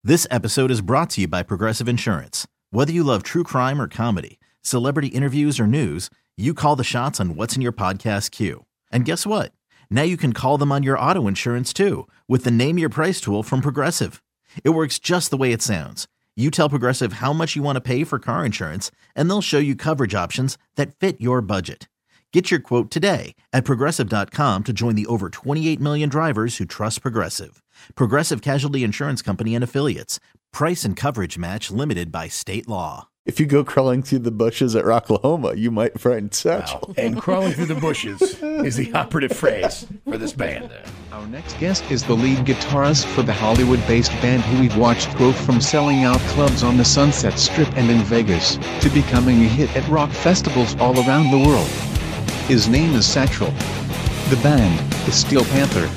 This episode is brought to you by Progressive Insurance. Whether you love true crime or comedy, celebrity interviews or news, you call the shots on what's in your podcast queue. And guess what? Now you can call them on your auto insurance too with the Name Your Price tool from Progressive. It works just the way it sounds. You tell Progressive how much you want to pay for car insurance, and they'll show you coverage options that fit your budget. Get your quote today at Progressive.com to join the over 28 million drivers who trust Progressive. Progressive Casualty Insurance Company and Affiliates. Price and coverage match limited by state law. If you go crawling through the bushes at Rocklahoma, you might find Satchel. Wow. And crawling through the bushes is the operative phrase for this band. Our next guest is the lead guitarist for the Hollywood-based band who we've watched grow from selling out clubs on the Sunset Strip and in Vegas to becoming a hit at rock festivals all around the world. His name is Satchel. The band is Steel Panther.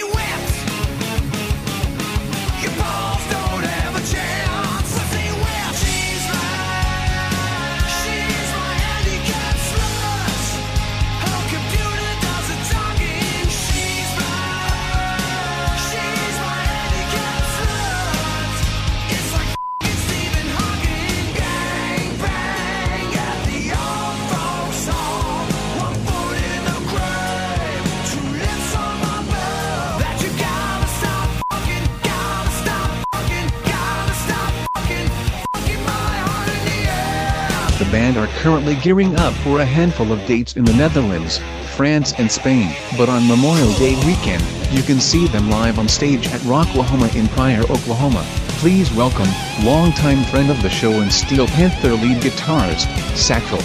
The band are currently gearing up for a handful of dates in the Netherlands, France and Spain, but on Memorial Day weekend, you can see them live on stage at Rocklahoma in Pryor, Oklahoma. Please welcome, longtime friend of the show and Steel Panther lead guitarist, Satchel.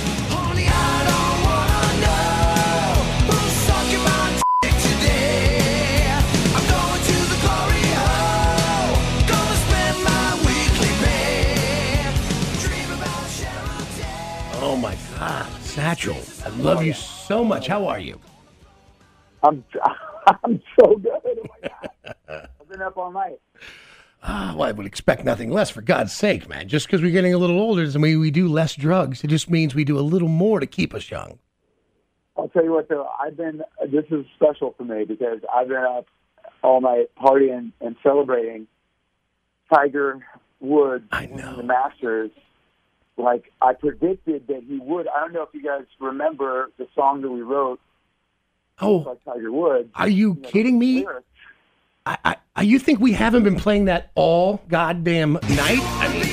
Oh my God, Satchel, I love you so much. How are you? I'm so good. Oh my God. I've been up all night. Well, I would expect nothing less, for God's sake, man. Just because we're getting a little older doesn't mean we do less drugs. It just means we do a little more to keep us young. I'll tell you what, though, this is special for me because I've been up all night partying and celebrating Tiger Woods winning the Masters. Like I predicted that he would. I don't know if you guys remember the song that we wrote. Oh, like Tiger Woods. Are you kidding me? You think we haven't been playing that all goddamn night? I mean,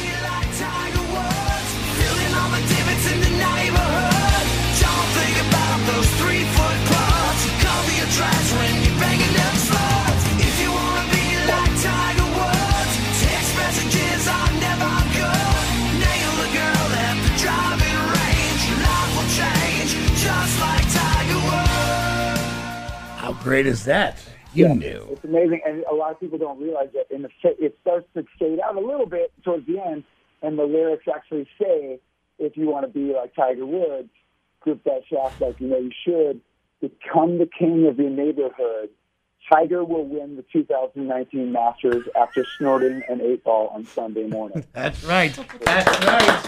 how great is that? You knew. It's amazing, and a lot of people don't realize that it starts to fade out a little bit towards the end, and the lyrics actually say, if you want to be like Tiger Woods, grip that shaft like you know you should, become the king of your neighborhood. Tiger will win the 2019 Masters after snorting an 8-ball on Sunday morning. That's right. That's right.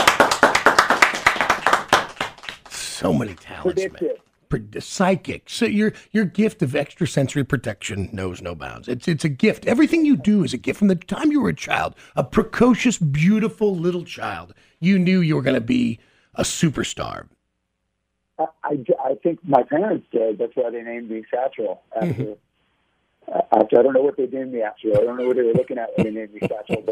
So many talents, man. Psychic. So your gift of extrasensory protection knows no bounds. It's a gift. Everything you do is a gift. From the time you were a child, a precocious, beautiful little child, you knew you were going to be a superstar. I think my parents did. That's why they named me Satchel. After I don't know what they named me after. I don't know what they were looking at when they named me Satchel.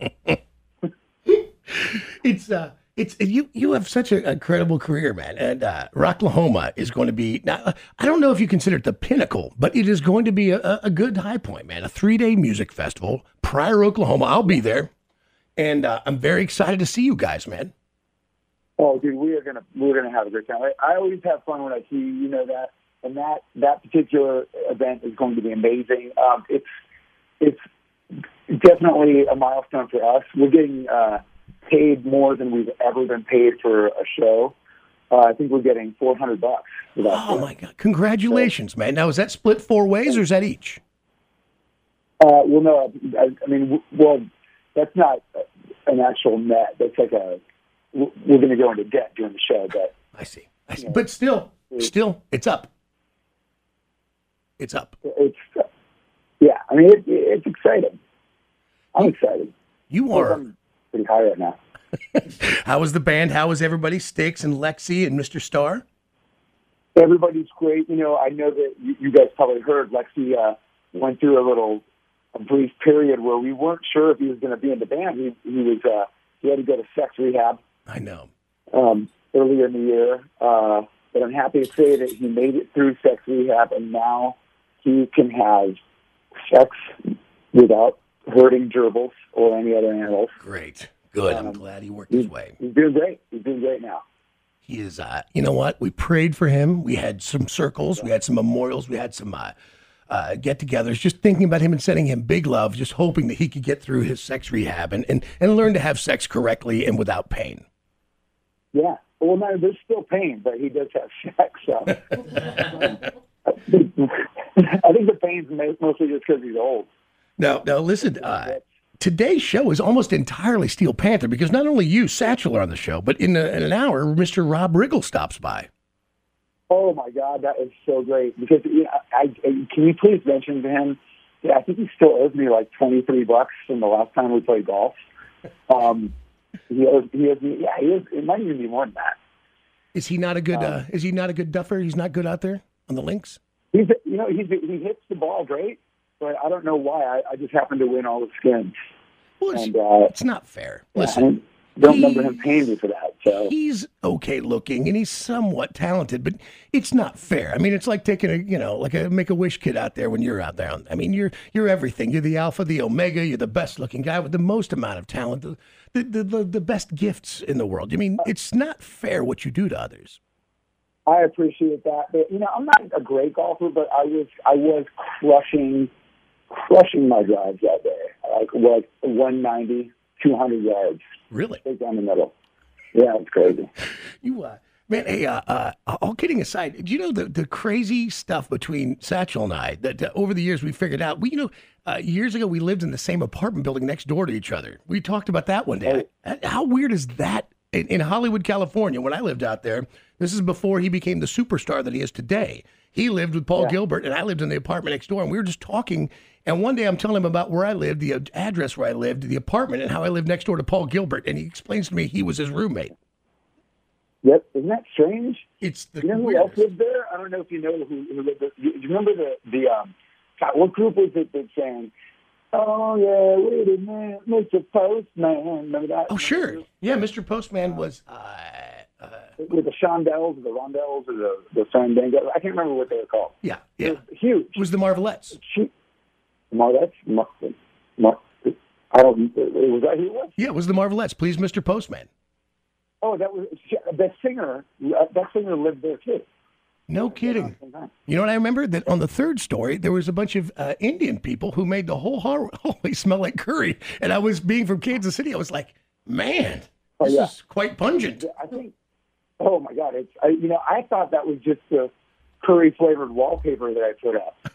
But you have such an incredible career, man. And Rocklahoma is going to be, now, I don't know if you consider it the pinnacle, but it is going to be a good high point, man. A 3-day music festival, Pryor, Oklahoma. I'll be there. And I'm very excited to see you guys, man. Oh, dude, we're gonna have a great time. I always have fun when I see you, know that, and that particular event is going to be amazing. It's definitely a milestone for us. We're getting paid more than we've ever been paid for a show. I think we're getting $400 for that. Oh my God! Congratulations, man. Now is that split 4 ways or is that each? Well, no. I mean, that's not an actual net. That's like we're going to go into debt during the show, but I see. But still, it's up. It's up. Yeah. I mean, it's exciting. I'm excited. You are. I'm pretty high right now. How was the band? How was everybody? Sticks and Lexi and Mr. Starr? Everybody's great. I know that you guys probably heard Lexi went through a brief period where we weren't sure if he was going to be in the band. He had to go to sex rehab. I know. Earlier in the year. But I'm happy to say that he made it through sex rehab, and now he can have sex without hurting gerbils or any other animals. Great. Good. I'm glad he worked his way. He's doing great. He's doing great now. He is, you know what? We prayed for him. We had some circles. We had some memorials. We had some get-togethers, just thinking about him and sending him big love, just hoping that he could get through his sex rehab and learn to have sex correctly and without pain. Yeah. Well, no, there's still pain, but he does have sex. So. I think the pain's mostly just because he's old. Now, listen, today's show is almost entirely Steel Panther because not only you, Satchel, are on the show, but in an hour, Mr. Rob Riggle stops by. Oh, my God, that is so great. Because can you please mention to him, I think he still owes me like $23 from the last time we played golf. He owes me, it might even be more than that. Is he not a good duffer? He's not good out there on the links? He hits the ball great, but I don't know why. I just happen to win all the skins. Well, it's not fair. Listen. I don't remember him paying me for that. So he's okay looking and he's somewhat talented, but it's not fair. I mean, it's like taking a Make-A-Wish kid out there when you're out there. I mean, you're everything. You're the alpha, the omega. You're the best looking guy with the most amount of talent, the best gifts in the world. I mean, it's not fair what you do to others. I appreciate that. But, I'm not a great golfer, but I was crushing my drives out there, like 190, 200 yards. Really? Right down the middle. Yeah, it's crazy. Man, hey, all kidding aside, do you know the crazy stuff between Satchel and I that over the years we figured out? Years ago we lived in the same apartment building next door to each other. We talked about that one day. How weird is that? In Hollywood, California, when I lived out there, this is before he became the superstar that he is today. He lived with Paul Gilbert, and I lived in the apartment next door, and we were just talking. And one day I'm telling him about where I lived, the address where I lived, the apartment, and how I lived next door to Paul Gilbert. And he explains to me he was his roommate. Yep. Isn't that strange? It's the who else lived there? I don't know if you know who lived there. Do you remember what group was it that sang, "Oh, yeah, wait a minute, Mr. Postman"? Remember that? Oh, sure. Yeah, Mr. Postman was... with the Shondells or the Rondells or the Fandango. I can't remember what they were called. Yeah. It was huge. It was the Marvelettes. Marvelettes? I don't. Was that who it was? Yeah, it was the Marvelettes. Please, Mr. Postman. Oh, that singer. That singer lived there too. No kidding. You know what I remember? That on the third story, there was a bunch of Indian people who made the whole hallway smell like curry. And I was being from Kansas City. I was like, man, this is quite pungent. I think. Oh my God! I thought that was just the curry flavored wallpaper that I put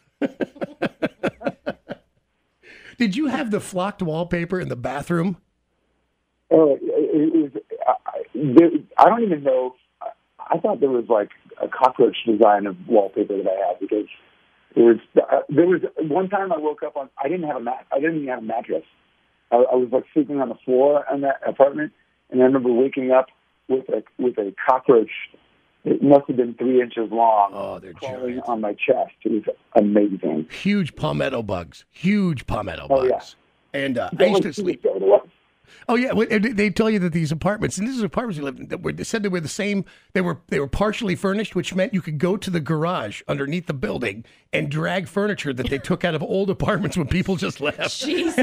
up. Did you have the flocked wallpaper in the bathroom? Oh, it was. I don't even know. I thought there was like a cockroach design of wallpaper that I had because there was one time I woke up on. I didn't even have a mattress. I was like sleeping on the floor in that apartment, and I remember waking up with a cockroach. It must have been 3 inches long. Oh, they're crawling on my chest. It was amazing. Huge palmetto bugs. Yeah. And I used to sleep. Oh yeah, they tell you that these apartments, and this is apartments we lived in, they said they were the same. They were partially furnished, which meant you could go to the garage underneath the building and drag furniture that they took out of old apartments when people just left. Jesus,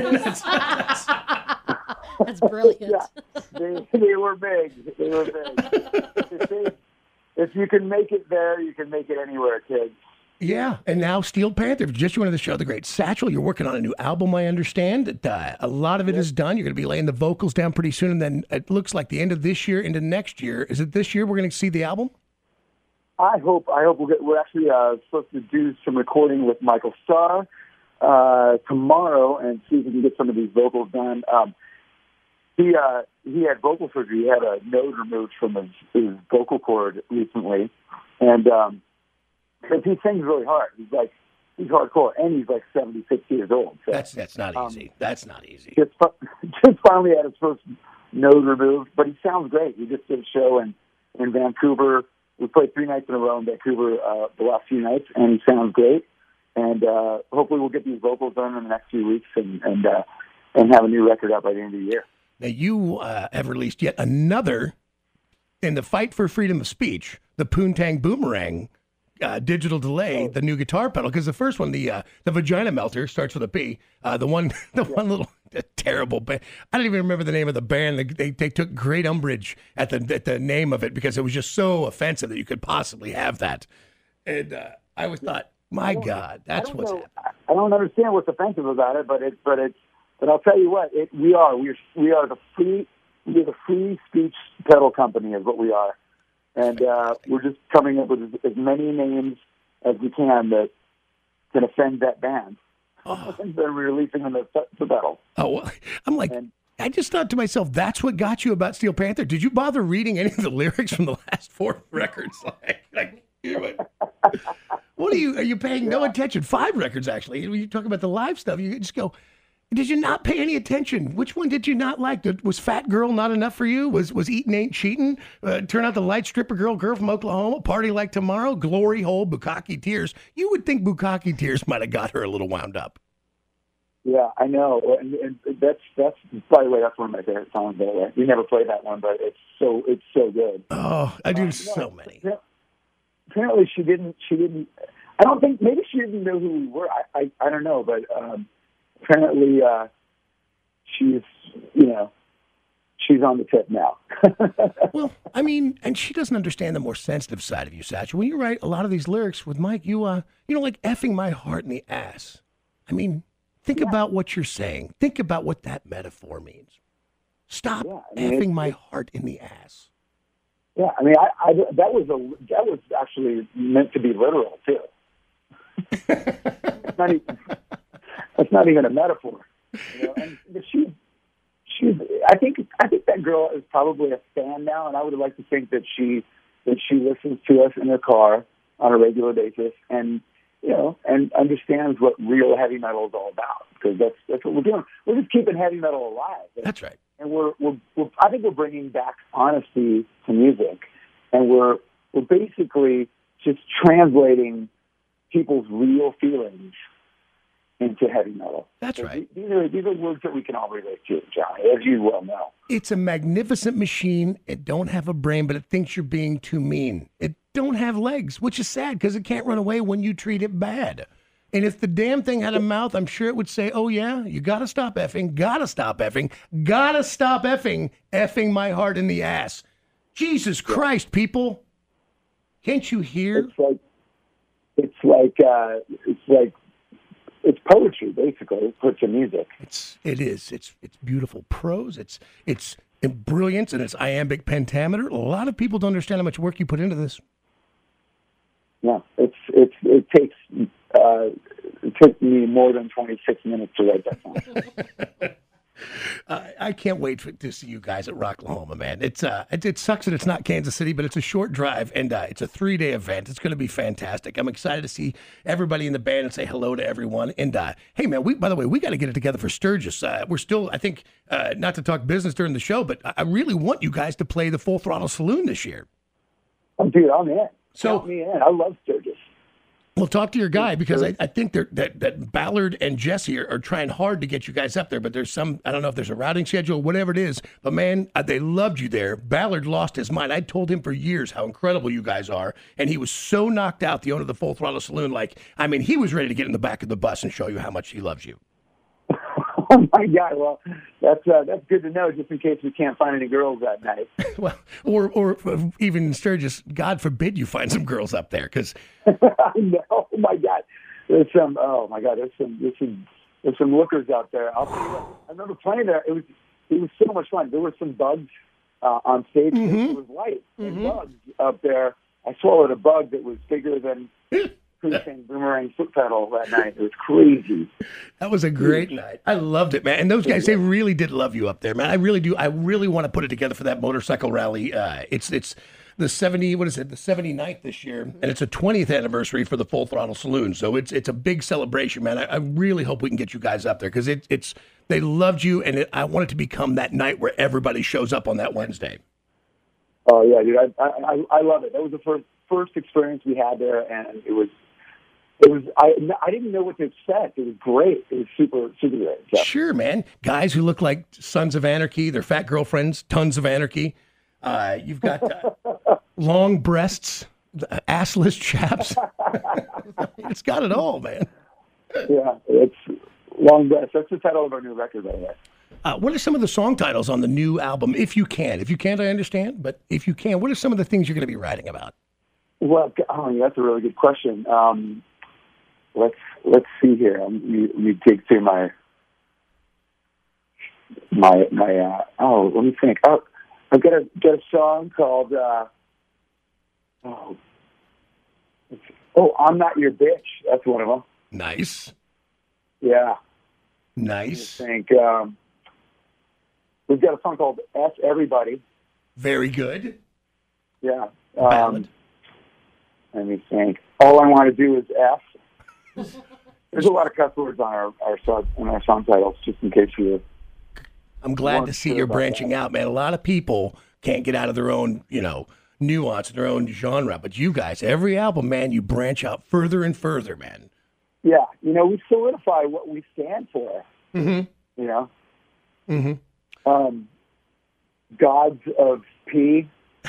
that's brilliant. Yeah, they were big. They were big. If you can make it there, you can make it anywhere, kids. Yeah, and now Steel Panther, just joined the show, the great Satchel. You're working on a new album, I understand. A lot of it is done. You're going to be laying the vocals down pretty soon, and then it looks like the end of this year into next year. Is it this year we're going to see the album? I hope we're actually supposed to do some recording with Michael Starr tomorrow and see if we can get some of these vocals done. He had vocal surgery. He had a node removed from his vocal cord recently, and because he sings really hard. He's like he's hardcore, and he's like 76 years old. So, that's not easy. That's not easy. Just finally had his first nose removed, but he sounds great. He just did a show in Vancouver. We played 3 nights in a row in Vancouver the last few nights, and he sounds great. And hopefully we'll get these vocals done in the next few weeks and have a new record out by the end of the year. Now, you have released yet another, in the fight for freedom of speech, the Poontang Boomerang digital delay, the new guitar pedal, because the first one, the Vagina Melter, starts with a P. The one little terrible band. I don't even remember the name of the band. They took great umbrage at the name of it because it was just so offensive that you could possibly have that. And I always thought, my God, that's what's happening. I don't understand what's offensive about it, but I'll tell you what, we are the free speech pedal company is what we are. And we're just coming up with as many names as we can that can offend that band. And they're releasing them to pedal. Oh, well, I'm like, I just thought to myself, that's what got you about Steel Panther. Did you bother reading any of the lyrics from the last 4 records? What are you paying no attention? 5 records, actually. When you talk about the live stuff, you just go, did you not pay any attention? Which one did you not like? Was Fat Girl not enough for you? Was Eatin' Ain't Cheatin'? Turn Out the Light, Stripper Girl from Oklahoma, Party Like Tomorrow, Glory Hole, Bukkake Tears. You would think Bukkake Tears might have got her a little wound up. Yeah, I know. And that's by the way, that's one of my favorite songs, by the way. We never played that one, but it's so good. Oh, I do so many. Apparently she didn't, I don't think, maybe she didn't know who we were. I don't know, but apparently she's on the tip now. Well, I mean, and she doesn't understand the more sensitive side of you, Satchel. When you write a lot of these lyrics with Mike, you like effing my heart in the ass. I mean, think about what you're saying. Think about what that metaphor means. Stop effing my heart in the ass. Yeah, I mean, that was actually meant to be literal too. It's not even a metaphor, but I think that girl is probably a fan now, and I would like to think that she listens to us in her car on a regular basis, and and understands what real heavy metal is all about, because that's what we're doing. We're just keeping heavy metal alive. That's right. And I think we're bringing back honesty to music, and we're basically just translating people's real feelings into heavy metal. That's right. These are words that we can all relate to, Johnny, as you well know. It's a magnificent machine. It don't have a brain, but it thinks you're being too mean. It don't have legs, which is sad because it can't run away when you treat it bad. And if the damn thing had a mouth, I'm sure it would say, oh, yeah, you got to stop effing, got to stop effing, got to stop effing my heart in the ass. Jesus Christ, people. Can't you hear? It's poetry, basically, put to music. It is. It's beautiful prose. It's brilliance, and it's iambic pentameter. A lot of people don't understand how much work you put into this. Yeah, it took me more than 26 minutes to write that song. I can't wait to see you guys at Rocklahoma, man. It sucks that it's not Kansas City, but it's a short drive, and it's a 3-day event. It's going to be fantastic. I'm excited to see everybody in the band and say hello to everyone. And hey, man, by the way, we got to get it together for Sturgis. We're still, I think, not to talk business during the show, but I really want you guys to play the Full Throttle Saloon this year. Oh, dude, I'm in. Count me in. I love Sturgis. Well, talk to your guy, because I think that Ballard and Jesse are trying hard to get you guys up there, but there's I don't know if there's a routing schedule, whatever it is, but man, they loved you there. Ballard lost his mind. I told him for years how incredible you guys are, and he was so knocked out, the owner of the Full Throttle Saloon, he was ready to get in the back of the bus and show you how much he loves you. Oh my God! Well, that's good to know, just in case we can't find any girls that night. Well, or even in Sturgis, God forbid you find some girls up there, because. I know. Oh my God! There's some. Oh my God! There's some lookers out there. I'll tell you what, I remember playing there. It was so much fun. There were some bugs on stage. Mm-hmm. It was light and bugs up there. I swallowed a bug that was bigger than. Boomerang foot pedal that night. It was crazy. That was a great night. I loved it, man. And those guys, they really did love you up there, man. I really do. I really want to put it together for that motorcycle rally. It's the 79th this year, and it's a 20th anniversary for the Full Throttle Saloon. So it's a big celebration, man. I really hope we can get you guys up there because it's they loved you, and I want it to become that night where everybody shows up on that Wednesday. Oh yeah, dude, I love it. That was the first experience we had there, and it was. I didn't know what to expect. It was great. It was super great. So. Sure, man. Guys who look like Sons of Anarchy, their fat girlfriends, tons of anarchy. You've got long breasts, assless chaps. It's got it all, man. Yeah, it's long breasts. That's the title of our new record, by the way. What are some of the song titles on the new album, if you can? If you can't, I understand. But if you can, what are some of the things you're going to be writing about? Well, that's a really good question. Let's see here. You dig through my let me think. Oh, I've got a song called I'm Not Your Bitch. That's one of them. Nice. Yeah. Nice. I think we've got a song called F Everybody. Very good. Yeah. Ballad. Let me think. All I Want to Do Is F. There's a lot of cuss words on our song titles, just in case you. I'm glad to see you're branching out, man. A lot of people can't get out of their own, nuance, their own genre. But you guys, every album, man, you branch out further and further, man. Yeah, we solidify what we stand for. Mm-hmm. Mm-hmm. Gods of P.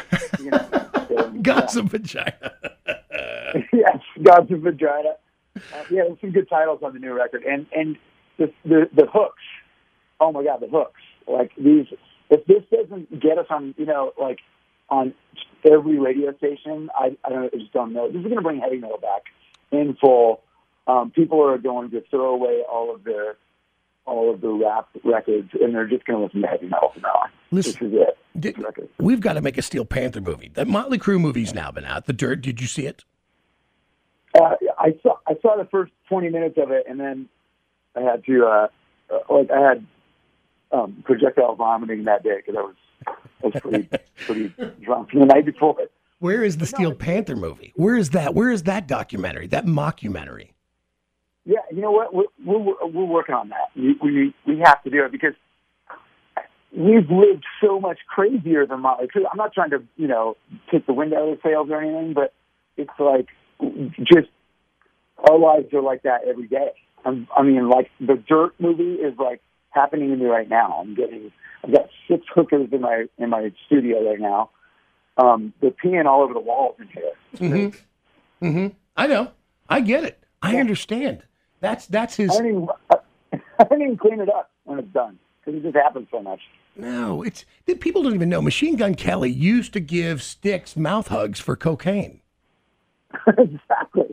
Gods of Vagina. Yes, Gods of Vagina. There's some good titles on the new record, and the hooks. Oh my God, the hooks! Like these, if this doesn't get us on, on every radio station, I just don't know. This is going to bring heavy metal back in full. People are going to throw away all of the rap records, and they're just going to listen to heavy metal from now on. Listen, this is it. We've got to make a Steel Panther movie. That Motley Crue movie's now been out. The Dirt. Did you see it? I saw the first 20 minutes of it, and then I had to I had projectile vomiting that day because I was pretty drunk from the night before. Where is the Steel Panther movie? Where is that? Where is that documentary? That mockumentary? Yeah, you know what? We're working on that. We have to do it because we've lived so much crazier than Motley Crue. I'm not trying to take the wind out of the sails or anything, but it's like just our lives are like that every day. Like the Dirt movie is like happening to me right now. I've got 6 hookers in my studio right now. They're peeing all over the walls in here. Mm-hmm. Mm-hmm. I know. I get it. I understand. That's his. I didn't even clean it up when it's done because it just happens so much. No, people don't even know. Machine Gun Kelly used to give Styx mouth hugs for cocaine. Exactly.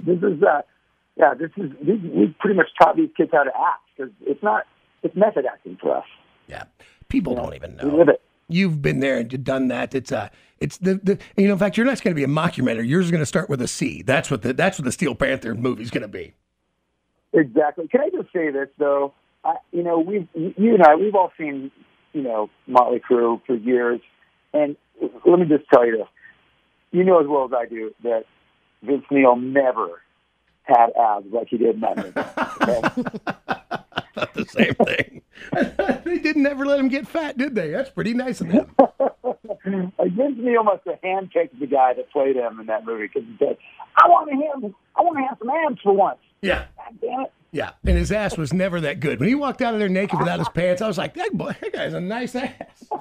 We pretty much taught these kids how to act because it's method acting for us. Yeah, people don't even know. We live it. You've been there and done that. It's the in fact, you're not going to be a mockumentary. Yours going to start with a C. That's what the Steel Panther movie's going to be. Exactly. Can I just say this though? You and I, we've all seen Motley Crue for years, and let me just tell you this: you know as well as I do that Vince Neil never had abs like he did in that movie. Okay? Not the same thing. They didn't ever let him get fat, did they? That's pretty nice of them. Vince Neil must have handpicked the guy that played him in that movie because he said, I want to have some abs for once. Yeah. God damn it. Yeah, and his ass was never that good. When he walked out of there naked without his pants, I was like, that guy's a nice ass.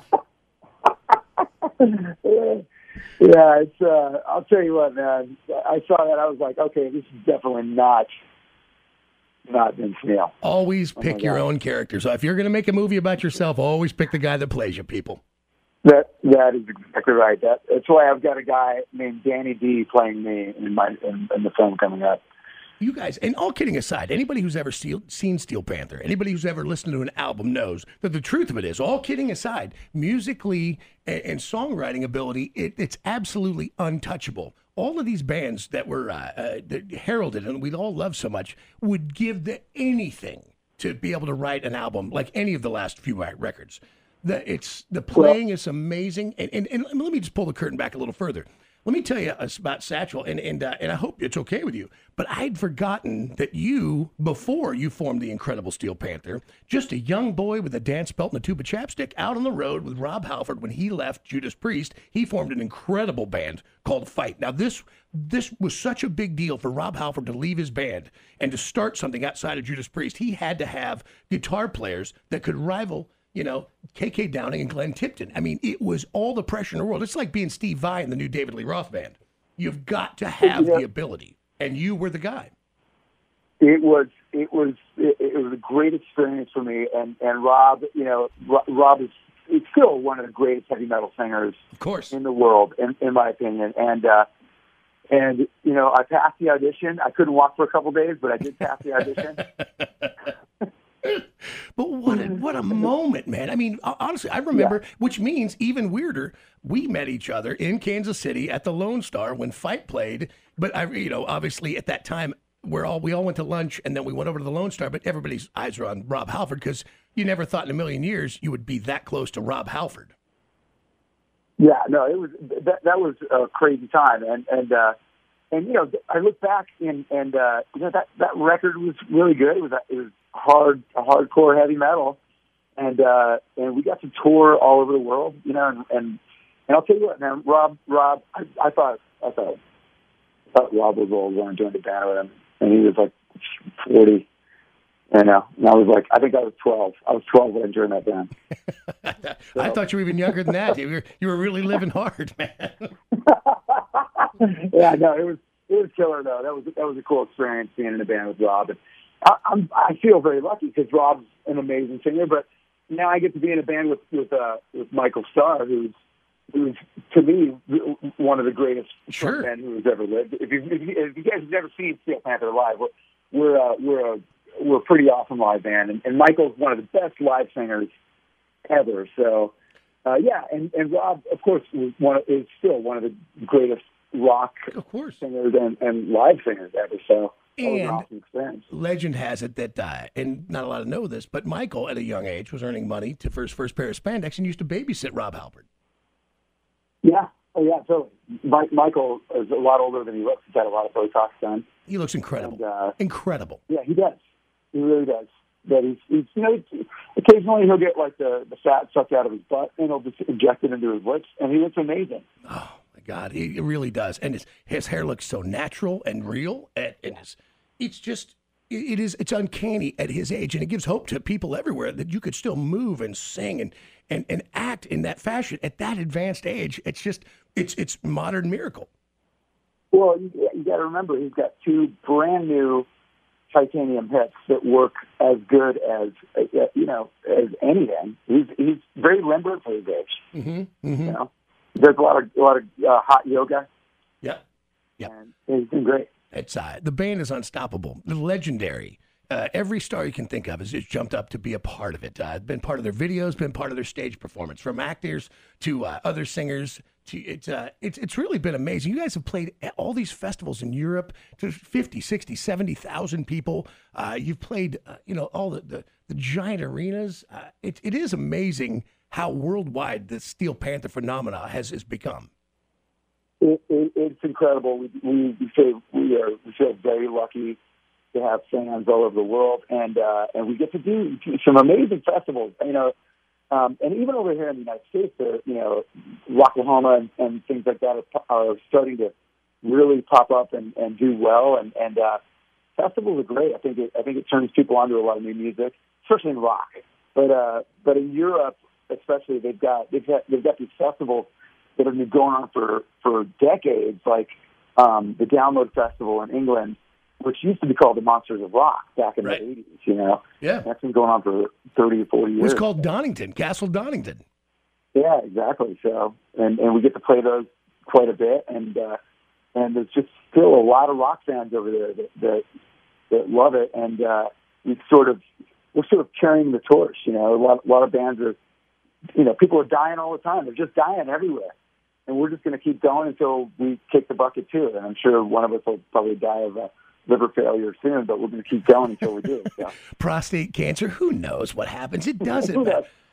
Yeah, it's. I'll tell you what, man. I saw that. I was like, okay, this is definitely not Vince Neil. Always pick your own character. So if you're going to make a movie about yourself, always pick the guy that plays you, people. That is exactly right. That's why I've got a guy named Danny D playing me in the film coming up. You guys, and all kidding aside, anybody who's ever seen Steel Panther, anybody who's ever listened to an album knows that the truth of it is, all kidding aside, musically and songwriting ability, it's absolutely untouchable. All of these bands that were that heralded and we all love so much would give anything to be able to write an album like any of the last few records. The playing is amazing. And let me just pull the curtain back a little further. Let me tell you about Satchel, and I hope it's okay with you, but I'd forgotten that you, before you formed the Incredible Steel Panther, just a young boy with a dance belt and a tube of chapstick out on the road with Rob Halford. When he left Judas Priest, he formed an incredible band called Fight. Now, this was such a big deal for Rob Halford to leave his band and to start something outside of Judas Priest. He had to have guitar players that could rival K.K. Downing and Glenn Tipton. I mean, it was all the pressure in the world. It's like being Steve Vai in the new David Lee Roth band. You've got to have the ability, and you were the guy. It was a great experience for me, and Rob, Rob is still one of the greatest heavy metal singers, of course, in the world, in my opinion. And I passed the audition. I couldn't walk for a couple days, but I did pass the audition. But what a moment, man. I mean, honestly, I remember, which means even weirder, we met each other in Kansas City at the Lone Star when Fight played. But obviously at that time, we all went to lunch and then we went over to the Lone Star, but everybody's eyes were on Rob Halford because you never thought in a million years you would be that close to Rob Halford. Yeah, no, it was that was a crazy time, and I look back and that record was really good. It was hardcore heavy metal, and we got to tour all over the world, and I'll tell you what, man, Rob, I thought Rob was old when I joined the band with him, and he was like 40, and I was like, I think I was 12. I was 12 when I joined that band. So. I thought you were even younger than that. You were really living hard, man. Yeah, no, it was killer though. That was a cool experience being in a band with Rob. And I feel very lucky because Rob's an amazing singer, but now I get to be in a band with Michael Starr, who's to me one of the greatest men who has ever lived. If you guys have never seen Steel Panther live, we're a pretty awesome live band, and Michael's one of the best live singers ever. So and Rob, of course, is still one of the greatest rock singers and live singers ever. So. And legend has it that, and not a lot of know this, but Michael, at a young age, was earning money for his first pair of spandex and used to babysit Rob Halford. Yeah. Oh, yeah, totally. Michael is a lot older than he looks. He's had a lot of Botox done. He looks incredible. And, incredible. Yeah, he does. He really does. But he's occasionally he'll get like the fat sucked out of his butt and he'll just inject it into his lips, and he looks amazing. Oh my God, he really does. And his hair looks so natural and real, and it's uncanny at his age, and it gives hope to people everywhere that you could still move and sing and act in that fashion at that advanced age. It's modern miracle. Well, you got to remember, he's got two brand new titanium hips that work as good as anything. He's very limber for his age. Mm-hmm. There's a lot of hot yoga. Yeah. And he's been great. It's the band is unstoppable, legendary. Every star you can think of has just jumped up to be a part of it. Been part of their videos, been part of their stage performance, from actors to other singers. It's really been amazing. You guys have played at all these festivals in Europe to 50, 60, 70,000 people. You've played, all the giant arenas. It is amazing how worldwide the Steel Panther phenomena has become. It's incredible. We feel very lucky to have fans all over the world, and we get to do some amazing festivals. And even over here in the United States, Rocklahoma and things like that are starting to really pop up and do well. And festivals are great. I think it turns people onto a lot of new music, especially in rock. But in Europe, especially, they've got these festivals that have been going on for decades, like the Download Festival in England, which used to be called the Monsters of Rock back in the 80s, Yeah. That's been going on for 30 or 40 years. It was called Donington, Castle Donington. Yeah, exactly. So, and we get to play those quite a bit, and there's just still a lot of rock fans over there that love it, and we're sort of carrying the torch. A lot of bands are, people are dying all the time. They're just dying everywhere. And we're just going to keep going until we kick the bucket too. And I'm sure one of us will probably die of liver failure soon, but we're going to keep going until we do. So. Prostate cancer, who knows what happens? It doesn't matter.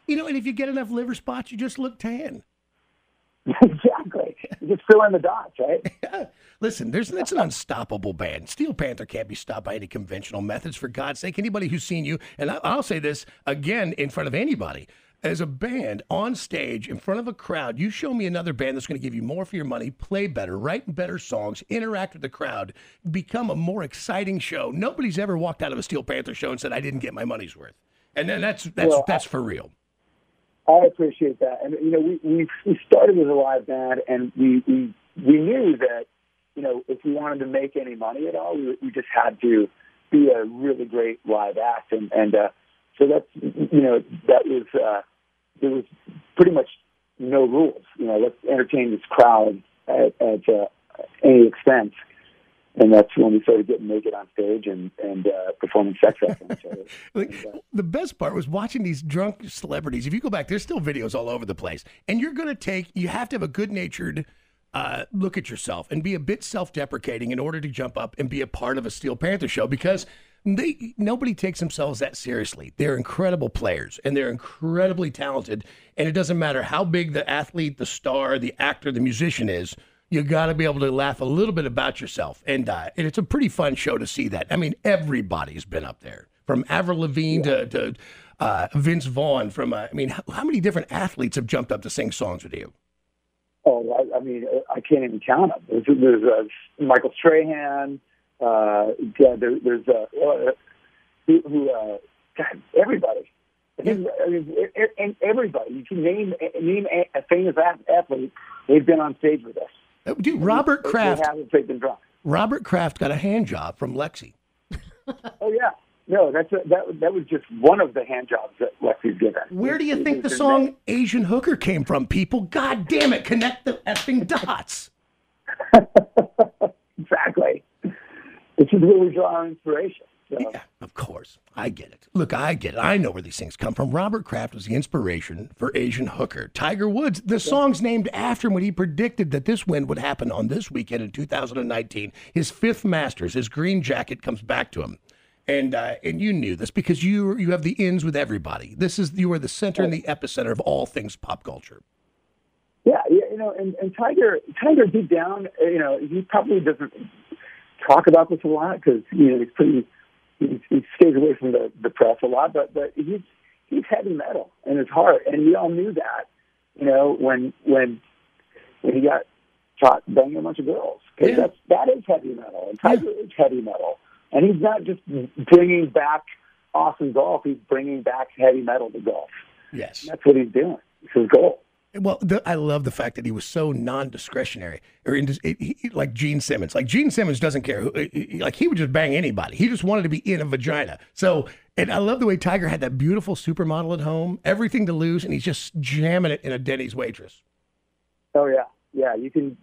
You know, and if you get enough liver spots, you just look tan. Exactly. You just fill in the dots, right? Yeah. Listen, it's an unstoppable band. Steel Panther can't be stopped by any conventional methods, for God's sake. Anybody who's seen you, and I'll say this again in front of anybody, as a band on stage in front of a crowd, you show me another band that's going to give you more for your money, play better, write better songs, interact with the crowd, become a more exciting show. Nobody's ever walked out of a Steel Panther show and said, I didn't get my money's worth. And then that's for real. I appreciate that. And, you know, we started as a live band, and we knew that, you know, if we wanted to make any money at all, we just had to be a really great live act. And so that's, you know, that was, there was pretty much no rules. You know, let's entertain this crowd at any expense. And that's when we started getting naked on stage and performing sex acts on stage. The best part was watching these drunk celebrities. If you go back, there's still videos all over the place. And you have to have a good-natured look at yourself and be a bit self-deprecating in order to jump up and be a part of a Steel Panther show, because nobody takes themselves that seriously. They're incredible players, and they're incredibly talented. And it doesn't matter how big the athlete, the star, the actor, the musician is. You got to be able to laugh a little bit about yourself. And it's a pretty fun show to see that. I mean, everybody's been up there, from Avril Lavigne to Vince Vaughn. How many different athletes have jumped up to sing songs with you? Oh, I mean, I can't even count them. There's Michael Strahan. There's God, everybody. And everybody. You can name a famous athlete. They've been on stage with us. Dude, Robert Kraft. They haven't taken drugs. Robert Kraft got a hand job from Lexi. Oh yeah, no, that was just one of the hand jobs that Lexi's given. Where do you think the song "Asian Hooker" came from, people? God damn it! Connect the effing dots. Exactly. This is where we draw our inspiration. So. Yeah, of course. I get it. Look, I get it. I know where these things come from. Robert Kraft was the inspiration for Asian Hooker. Tiger Woods, the song's named after him when he predicted that this win would happen on this weekend in 2019. His fifth Masters, his green jacket comes back to him. And you knew this because you have the ins with everybody. You are the center and the epicenter of all things pop culture. Yeah, you know, and Tiger deep down, you know, he probably doesn't talk about this a lot because, you know, he stays away from the press a lot, but he's heavy metal in his heart, and we all knew that, you know, when he got caught banging a bunch of girls, because that is heavy metal, and Tiger is heavy metal, and he's not just bringing back awesome golf; he's bringing back heavy metal to golf. Yes, and that's what he's doing. It's his goal. Well, I love the fact that he was so non-discretionary, like Gene Simmons. Like Gene Simmons doesn't care. He would just bang anybody. He just wanted to be in a vagina. So, and I love the way Tiger had that beautiful supermodel at home, everything to lose, and he's just jamming it in a Denny's waitress. Oh yeah. You can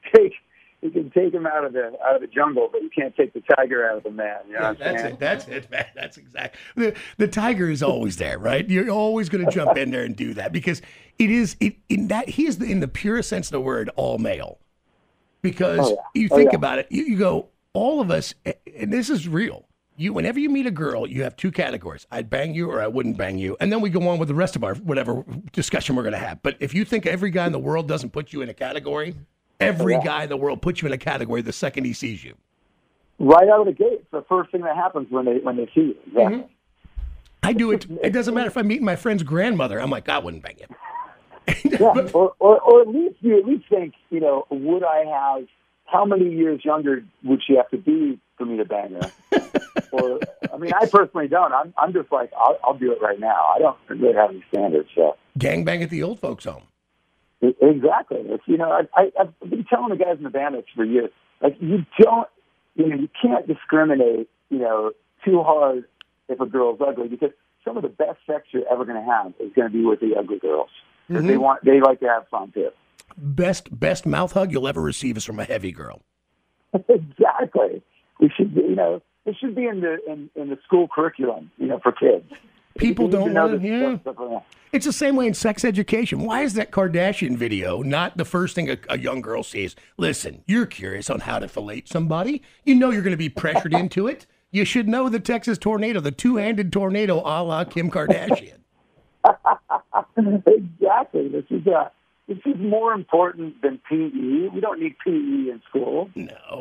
take him out of the jungle, but you can't take the tiger out of the man. You know what I'm saying? That's it, man. That's exactly. The tiger is always there, right? You're always going to jump in there and do that because he is in the purest sense of the word all male. Because you think about it, you go, all of us, and this is real. Whenever you meet a girl, you have two categories. I'd bang you or I wouldn't bang you. And then we go on with the rest of our whatever discussion we're going to have. But if you think every guy in the world doesn't put you in a category, every guy in the world puts you in a category the second he sees you. Right out of the gate. It's the first thing that happens when they see you. Exactly. Mm-hmm. I do it. It doesn't matter if I meet my friend's grandmother. I'm like, I wouldn't bang him. Yeah, or at least you think, you know, would I have, how many years younger would she have to be for me to bang her? Or, I mean, I personally don't. I'm just like, I'll do it right now. I don't really have any standards. So. Gangbang at the old folks' home. Exactly. It's, you know, I've been telling the guys in the band this for years. Like, you can't discriminate, you know, too hard if a girl's ugly, because some of the best sex you're ever going to have is going to be with the ugly girls. Mm-hmm. They like to have fun too. Best mouth hug you'll ever receive is from a heavy girl. Exactly. We should, you know, it should be in the school curriculum, you know, for kids. People don't want to hear. It's the same way in sex education. Why is that Kardashian video not the first thing a young girl sees? Listen, you're curious on how to fillet somebody. You know you're going to be pressured into it. You should know the Texas tornado, the two-handed tornado a la Kim Kardashian. Exactly. This is more important than PE. We don't need PE in school.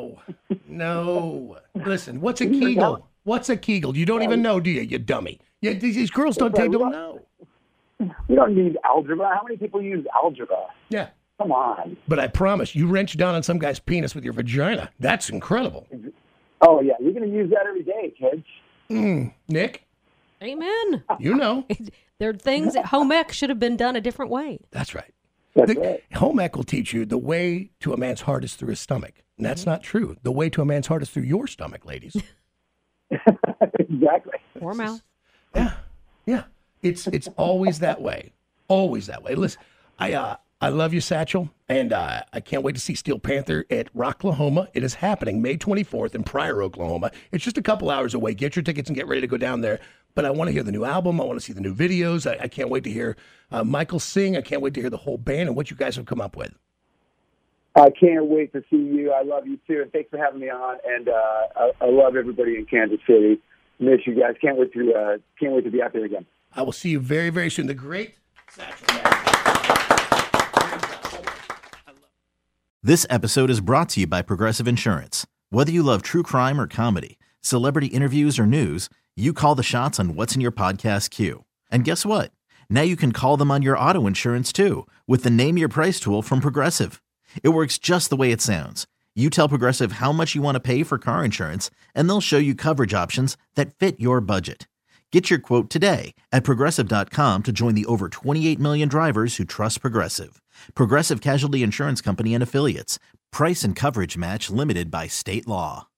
No. Listen, what's a Kegel? What's a Kegel? You don't even know, do you? You dummy. Yeah, these girls don't know. We don't need algebra. How many people use algebra? Yeah. Come on. But I promise, you wrench down on some guy's penis with your vagina. That's incredible. Oh, yeah. You're going to use that every day, kids. Nick? Amen. You know. There are things that home ec should have been done a different way. That's right. Right. Home ec will teach you the way to a man's heart is through his stomach. And that's not true. The way to a man's heart is through your stomach, ladies. Exactly. Or mouth. Yeah. It's always that way. Always that way. Listen, I love you, Satchel, and I can't wait to see Steel Panther at Rocklahoma. It is happening May 24th in Pryor, Oklahoma. It's just a couple hours away. Get your tickets and get ready to go down there. But I want to hear the new album. I want to see the new videos. I can't wait to hear Michael sing. I can't wait to hear the whole band and what you guys have come up with. I can't wait to see you. I love you, too, and thanks for having me on. And I love everybody in Kansas City. Miss you guys. Can't wait to be out there again. I will see you very, very soon. The great Satchel. This episode is brought to you by Progressive Insurance. Whether you love true crime or comedy, celebrity interviews or news, you call the shots on what's in your podcast queue. And guess what? Now you can call them on your auto insurance too with the Name Your Price tool from Progressive. It works just the way it sounds. You tell Progressive how much you want to pay for car insurance, and they'll show you coverage options that fit your budget. Get your quote today at Progressive.com to join the over 28 million drivers who trust Progressive. Progressive Casualty Insurance Company and Affiliates. Price and coverage match limited by state law.